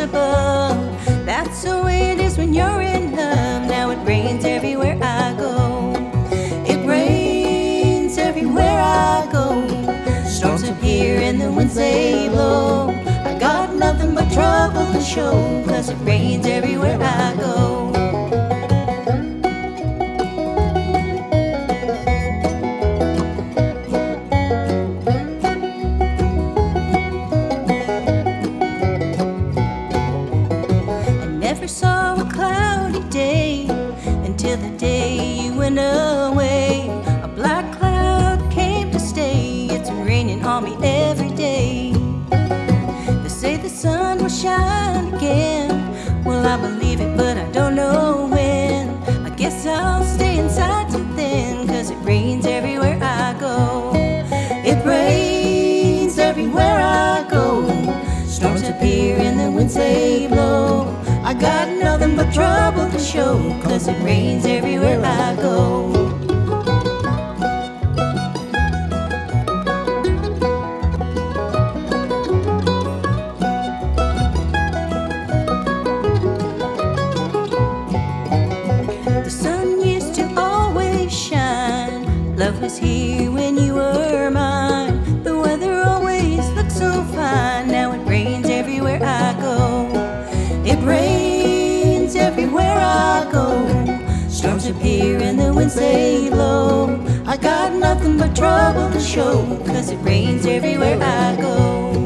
above. That's the way it is when you're in love. Now it rains everywhere I go. It rains everywhere I go. Storms appear and the winds they blow. I got nothing but trouble to show, 'cause it rains everywhere I go. Never saw a cloudy day until the day you went away. A black cloud came to stay. It's been raining on me every day. They say the sun will shine again. Well, I believe it, but I don't know when. I guess I'll stay inside till then, 'cause it rains everywhere I go. It rains everywhere I go. Storms appear and the winds they blow. I got nothing but trouble to show, 'cause it rains everywhere I go. The sun used to always shine. Love was here when you were mine. The weather always looked so fine. Now it rains everywhere I go. It rains everywhere I go. Storms appear and the winds they blow. I got nothing but trouble to show, 'cause it rains everywhere I go.